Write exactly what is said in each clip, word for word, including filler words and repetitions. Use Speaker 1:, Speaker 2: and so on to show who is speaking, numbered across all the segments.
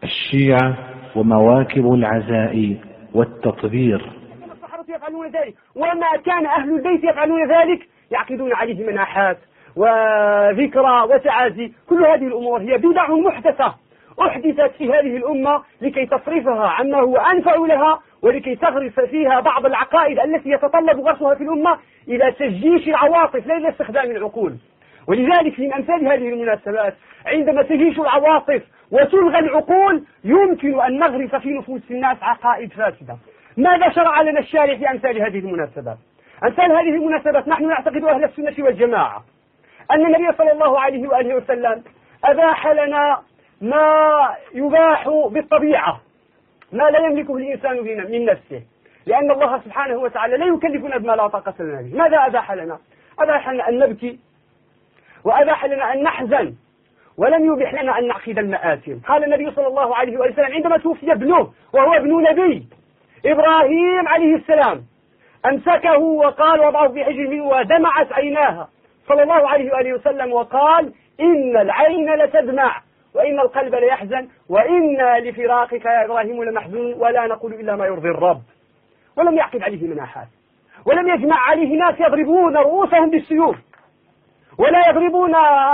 Speaker 1: الشيعة ومواكب العزاء والتطبير.
Speaker 2: الصحابة يفعلون ذلك، وما كان أهل البيت يفعلون ذلك يعقدون عليه مناحات وذكرى وتعازي. كل هذه الأمور هي بدع محدثة أحدثت في هذه الأمة لكي تصرفها عما هو أنفع لها، ولكي تغرس فيها بعض العقائد التي يتطلب غرسها في الأمة إلى تجيش العواطف لا إلى استخدام العقول. ولذلك من أمثال هذه المناسبات عندما تجيش العواطف وتلغى العقول يمكن أن نغرس في نفوس الناس عقائد فاسدة. ماذا شرع لنا الشارع في أمثال هذه المناسبات؟ أمثال هذه المناسبات نحن نعتقد أهل السنة والجماعة أن النبي صلى الله عليه وآله وسلم أباح لنا ما يباح بالطبيعة، ما لا يملكه الإنسان من نفسه، لأن الله سبحانه وتعالى لا يكلفنا بما لا طاقة لنا به. ماذا أباح لنا؟ أباح لنا أن نبكي، وأباح لنا أن نحزن، ولم يبح لنا أن نعقد المآثم. قال النبي صلى الله عليه وسلم عندما توفي ابنه وهو ابن نبي إبراهيم عليه السلام، أمسكه وقال وضعه في حجره ودمعت عيناها صلى الله عليه وآله وسلم وقال إن العين لتدمع وإن القلب ليحزن وإنا لفراقك يا إبراهيم لمحزون ولا نقول إلا ما يرضي الرب. ولم يعقد عليه مناحات، ولم يجمع عليه ناس يضربون رؤوسهم بالسيوف ولا يضربون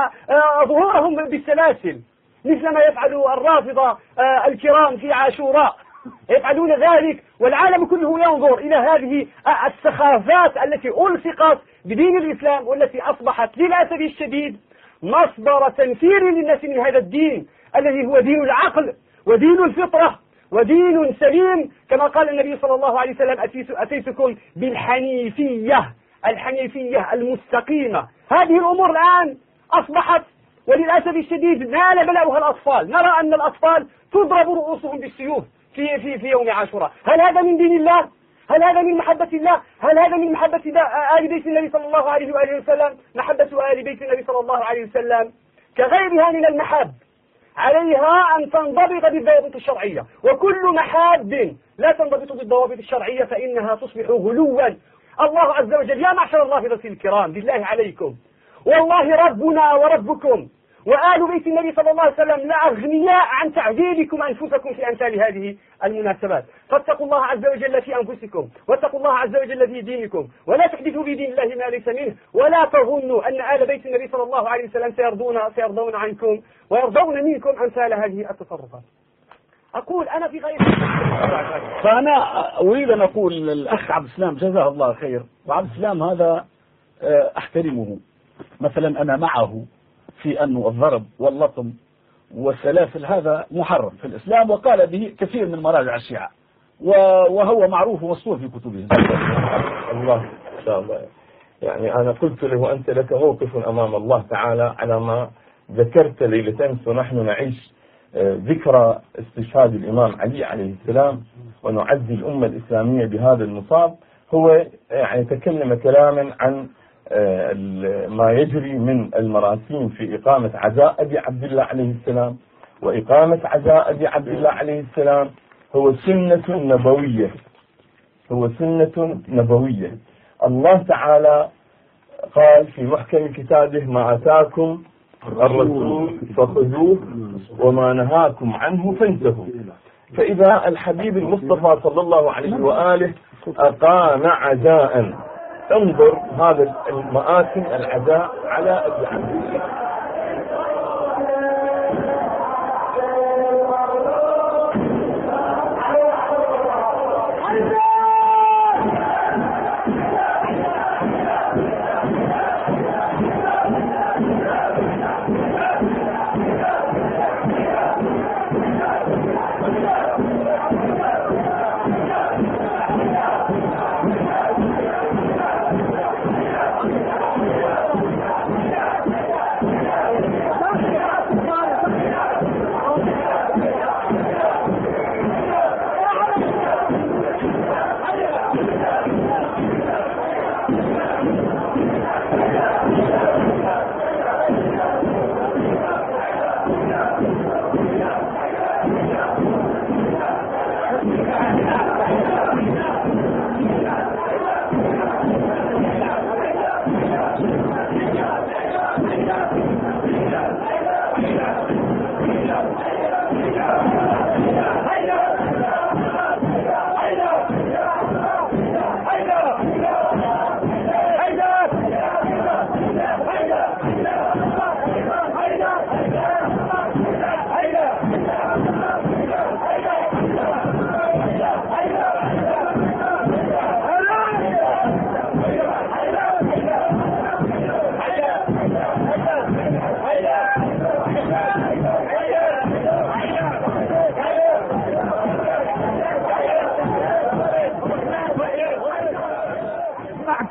Speaker 2: ظهورهم بالسلاسل مثل ما يفعل الرافضة الكرام في عاشوراء. يفعلون ذلك والعالم كله ينظر إلى هذه السخافات التي ألصقت بدين الإسلام، والتي أصبحت للأسف الشديد مصدر تنفير للناس من هذا الدين الذي هو دين العقل ودين الفطرة ودين سليم، كما قال النبي صلى الله عليه وسلم أتيتكم بالحنيفية، الحنيفية المستقيمة. هذه الأمور الآن أصبحت وللأسف الشديد نال بلاؤها الأطفال. نرى أن الأطفال تضرب رؤوسهم بالسيوف في في في يوم عاشوراء. هل هذا من دين الله؟ هل هذا من محبة الله؟ هل هذا من محبة آل بيت النبي صلى الله عليه وآله وسلم؟ محبة آل بيت النبي صلى الله عليه وسلم كغيرها من المحاب عليها أن تنضبط بالضوابط الشرعية، وكل محاب لا تنضبط بالضوابط الشرعية فإنها تصبح غلوا. الله عز وجل يا معشر الرافضة الكرام بالله عليكم والله ربنا وربكم وآل بيت النبي صلى الله عليه وسلم لأغنياء عن تعذيبكم أنفسكم في أمثال هذه المناسبات. فاتقوا الله عز وجل في أنفسكم واتقوا الله عز وجل في دينكم، ولا تحدثوا بدين الله ما ليس منه، ولا تظنوا أن آل بيت النبي صلى الله عليه وسلم سيرضون, سيرضون عنكم ويرضون منكم أمثال هذه التصرفات. أقول أنا في غير
Speaker 3: فأنا أريد أن أقول للأخ عبد السلام جزاه الله خير، وعبد السلام هذا أحترمه، مثلا أنا معه في أن الضرب واللطم والسلاسل هذا محرم في الإسلام، وقال به كثير من مراجع الشيعة وهو معروف ومسطور في كتبهم.
Speaker 4: الله إن شاء الله. يعني أنا قلت له أنت لك موقف أمام الله تعالى على ما ذكرت ليلة أمس ونحن نعيش ذكرى استشهاد الإمام علي عليه السلام ونعزي الأمة الإسلامية بهذا المصاب. هو يعني تكلم كلاما عن ما يجري من المراسيم في إقامة عزاء أبي عبد الله عليه السلام، وإقامة عزاء أبي عبد الله عليه السلام هو سنة نبوية، هو سنة نبوية. الله تعالى قال في محكم كتابه ما أتاكم الرسول فخذوه وما نهاكم عنه فانتهوا. فإذا الحبيب المصطفى صلى الله عليه وآله أقام عزاء، انظر هذا المآتم العزاء على أبي عبد الله.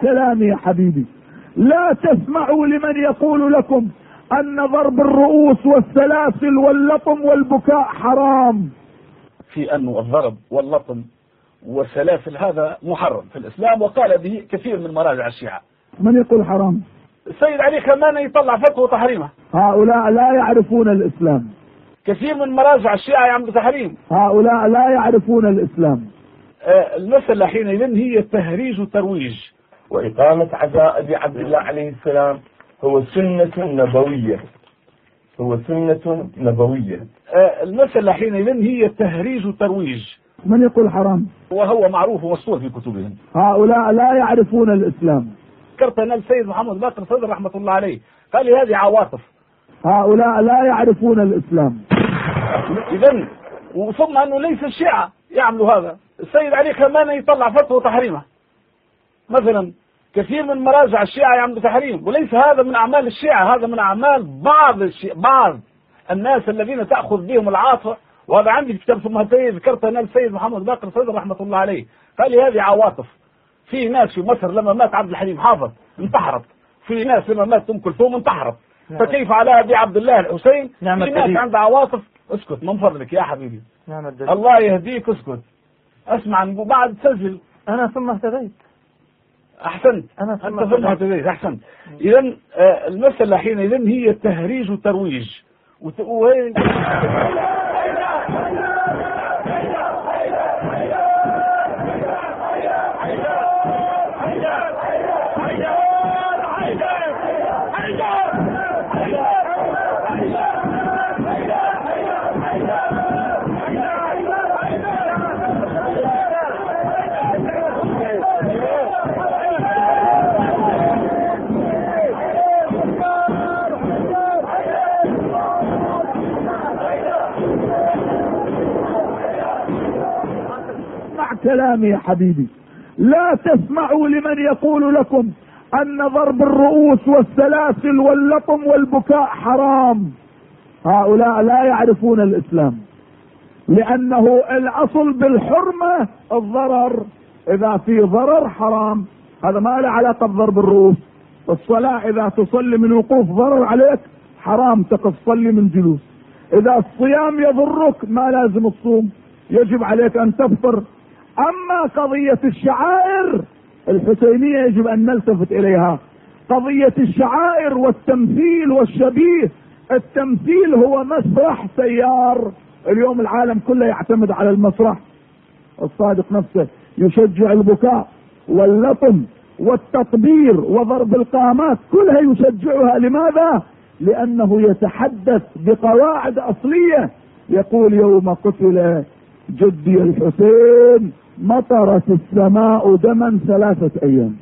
Speaker 5: كلامي يا حبيبي، لا تسمعوا لمن يقول لكم أن ضرب الرؤوس والسلاسل واللطم والبكاء حرام.
Speaker 3: في أن الضرب واللطم والسلاسل هذا محرم في الإسلام، وقال به كثير من مراجع الشيعة.
Speaker 5: من يقول حرام؟
Speaker 3: السيد علي خماني يطلع فتوى تحريمه.
Speaker 5: هؤلاء لا يعرفون الإسلام.
Speaker 3: كثير من مراجع الشيعة يعملوا تحريم.
Speaker 5: هؤلاء لا يعرفون الإسلام.
Speaker 3: آه المسألة حينئذ هي تهريج وترويج.
Speaker 4: وإقامة عزاء أبي عبد الله عليه السلام هو سنة نبوية، هو سنة نبوية.
Speaker 3: آه المسألة حينئذ هي تهريج وترويج.
Speaker 5: من يقول حرام؟
Speaker 3: وهو معروف ومسطور في كتبهم.
Speaker 5: هؤلاء لا يعرفون الإسلام.
Speaker 3: ذكرت أن السيد محمد باقر صدر رحمة الله عليه قال لي هذه عواطف.
Speaker 5: هؤلاء لا يعرفون الإسلام.
Speaker 3: إذن وثم أنه ليس الشيعة يعملوا هذا. السيد علي خماني يطلع فتوى تحريمه مثلا. كثير من مراجع الشيعة يعملوا تحريم، وليس هذا من أعمال الشيعة، هذا من أعمال بعض الشيعة، بعض الناس الذين تأخذ بهم العاطفة. وهذا عندي في كتاب ثم ذكرت أن السيد محمد باقر صدر رحمة الله عليه قال لي هذه عواطف. في ناس في مصر لما مات عبد الحليم حافظ انتحرت، في ناس لما مات أم كلثوم انتحرت، فكيف على أبي عبد الله الحسين؟ في ناس عندها عواطف. اسكت من فضلك يا حبيبي،
Speaker 6: نعم
Speaker 3: الله يهديك، اسكت اسمع بعد تسجل.
Speaker 6: أنا ثم اهتديت.
Speaker 3: أحسنت،
Speaker 6: أنا
Speaker 3: ثم أنت ثم اهتديت، أحسنت. إذا آه المسألة حينئذ هي تهريج وترويج وت... وهي...
Speaker 5: كلامي يا حبيبي، لا تسمعوا لمن يقول لكم أن ضرب الرؤوس والسلاسل واللطم والبكاء حرام. هؤلاء لا يعرفون الإسلام، لأنه الأصل بالحرمة الضرر. إذا في ضرر حرام، هذا ما له علاقة بضرب الرؤوس. الصلاة إذا تصلي من وقوف ضرر عليك حرام تقف تصلي من جلوس. إذا الصيام يضرك ما لازم الصوم، يجب عليك أن تفطر. أما قضية الشعائر الحسينية يجب أن نلتفت إليها. قضية الشعائر والتمثيل والشبيه، التمثيل هو مسرح سيار. اليوم العالم كله يعتمد على المسرح. الصادق نفسه يشجع البكاء واللطم والتطبير وضرب القامات، كلها يشجعها. لماذا؟ لأنه يتحدث بقواعد أصلية. يقول يوم قتل جدي الحسين مطرت السماء دما ثلاثة أيام.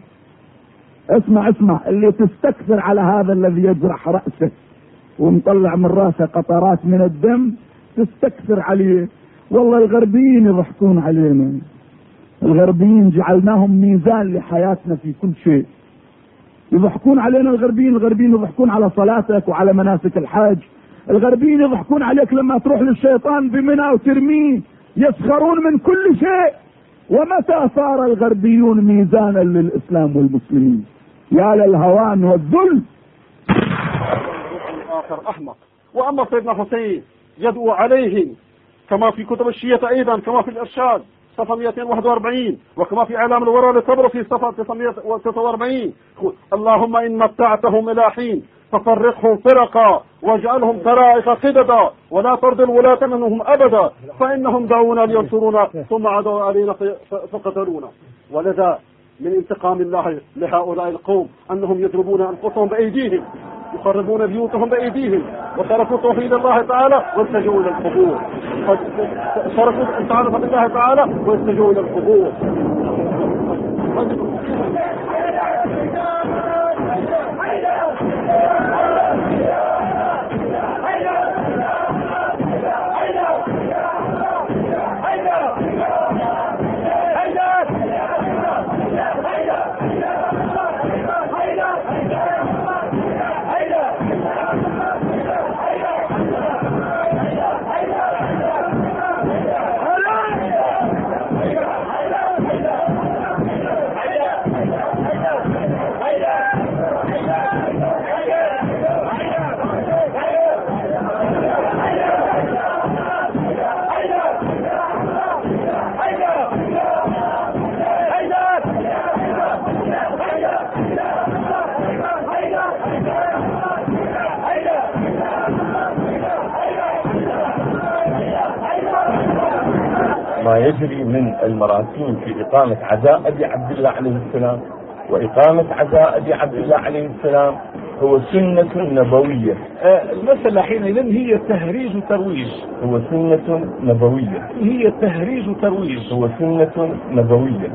Speaker 5: اسمع اسمع، اللي تستكثر على هذا الذي يجرح رأسه ومطلع من رأسه قطرات من الدم تستكثر عليه. والله الغربيين يضحكون علينا، الغربيين جعلناهم ميزان لحياتنا في كل شيء. يضحكون علينا الغربيين. الغربيين يضحكون على صلاتك وعلى مناسك الحج. الغربيين يضحكون عليك لما تروح للشيطان بمنى وترميه. يسخرون من كل شيء. ومتى صار الغربيون ميزانا للإسلام والمسلمين؟ يا للهوان والذل.
Speaker 7: آخر أحمق. وأما سيدنا حسين يدعو عليه كما في كتب الشيعة أيضا، كما في الإرشاد صفحة مئتين وواحد وأربعين، وكما في إعلام الورى للطبرسي صفحة تسعمئة وتسعة وأربعين. اللهم إن متعتهم إلى حين ففرقهم فرقا واجعلهم طرائق قددا ولا ترد الولاة منهم أبدا، فإنهم دعونا لينصرونا ثم عدوا علينا فقتلونا. ولذا من انتقام الله لهؤلاء القوم أنهم يضربون أنفسهم بأيديهم، يخربون بيوتهم بأيديهم، وتركوا توحيد الله تعالى واتجهوا إلى القبور. تركوا التعرف بالله تعالى واتجهوا إلى القبور.
Speaker 4: ما يجري من المراسيم في إقامة عزاء أبي عبد الله عليه السلام وإقامة عزاء أبي عبد الله عليه السلام هو سنة نبوية.
Speaker 3: المسألة حينئذ هي تهريج وترويج.
Speaker 4: هو سنة نبوية.
Speaker 3: هي تهريج وترويج.
Speaker 4: هو سنة نبوية.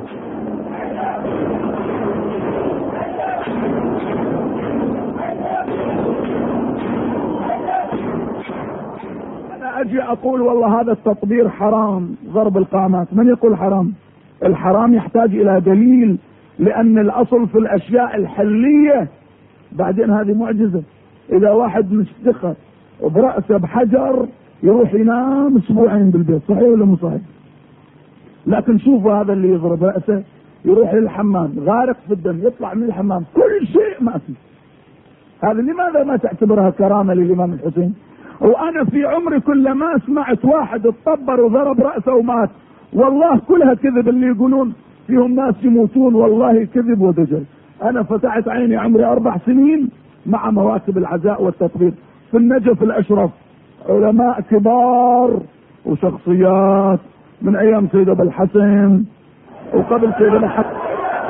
Speaker 5: أنا أجي أقول والله هذا التطبير حرام، ضرب القامات، من يقول حرام؟ الحرام يحتاج إلى دليل، لأن الأصل في الأشياء الحلية. بعدين هذه معجزة، إذا واحد مستخر وبرأسه بحجر يروح ينام أسبوعين بالبيت، صحيح ولا مو صحيح؟ لكن شوفوا هذا اللي يضرب رأسه يروح للحمام غارق في الدم، يطلع من الحمام كل شيء ما فيه. هذا لماذا ما تعتبرها كرامة للإمام الحسين؟ وأنا في عمري كل ما سمعت واحد اتطبر وضرب رأسه ومات، والله كلها كذب. اللي يقولون فيهم ناس يموتون والله كذب ودجل. أنا فتحت عيني عمري أربع سنين مع مواكب العزاء والتطبير في النجف الأشرف، علماء كبار وشخصيات من أيام سيد أبو الحسن وقبل سيد أبو الحسن.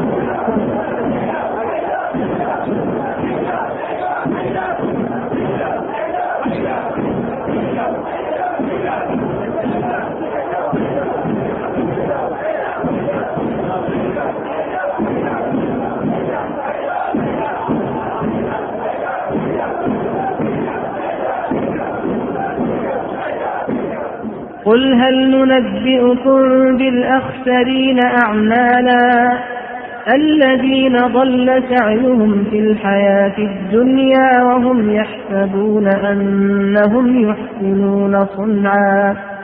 Speaker 6: قل هل ننبئكم بالأخسرين أعمالا الذين ضل سعيهم في الحياة الدنيا وهم يحسبون أنهم يحسنون صنعا